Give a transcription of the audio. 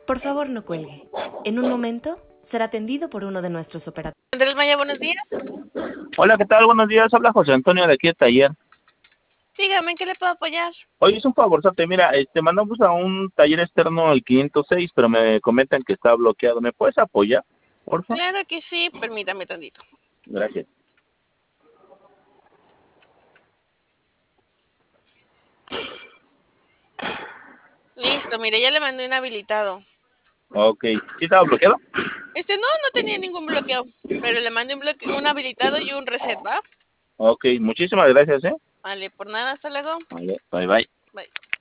Por favor, no cuelgue. En un momento será atendido por uno de nuestros operadores. Andrés Maya, buenos días. Hola, ¿qué tal? Buenos días. Habla José Antonio de aquí de Taller. Dígame, ¿en qué le puedo apoyar? Oye, es un favorzote. Mira, mandamos a un taller externo el 506, pero me comentan que está bloqueado. ¿Me puedes apoyar, por favor? Claro que sí, permítame tantito. Gracias. Listo, mire, ya le mandé un habilitado. Ok. ¿Sí estaba bloqueado? No tenía ningún bloqueo, pero le mandé un habilitado y un reset, ¿va? Ok, muchísimas gracias, ¿eh? Vale, por nada, hasta luego. Vale, bye, bye. Bye.